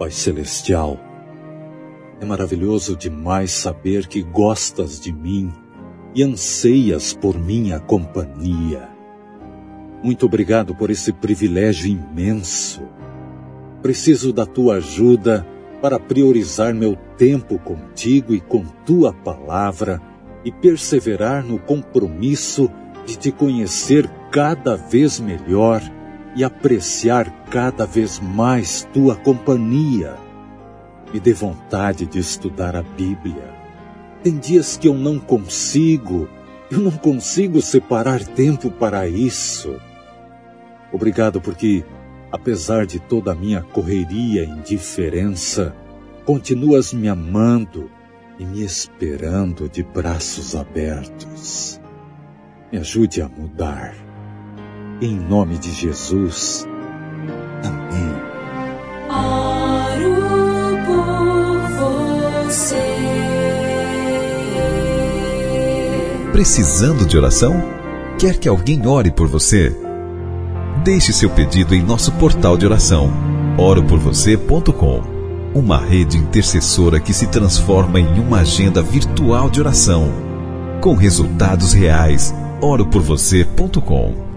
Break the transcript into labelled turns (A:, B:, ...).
A: Pai Celestial, é maravilhoso demais saber que gostas de mim e anseias por minha companhia. Muito obrigado por esse privilégio imenso. Preciso da tua ajuda para priorizar meu tempo contigo e com tua palavra e perseverar no compromisso de te conhecer cada vez melhor e apreciar cada vez mais tua companhia. Me dê vontade de estudar a Bíblia. Tem dias que eu não consigo separar tempo para isso. Obrigado porque, apesar de toda a minha correria e indiferença, continuas me amando e me esperando de braços abertos. Me ajude a mudar. Em nome de Jesus. Amém.
B: Oro por você.
C: Precisando de oração? Quer que alguém ore por você? Deixe seu pedido em nosso portal de oração, oroporvocê.com. Uma rede intercessora que se transforma em uma agenda virtual de oração, com resultados reais. oroporvocê.com.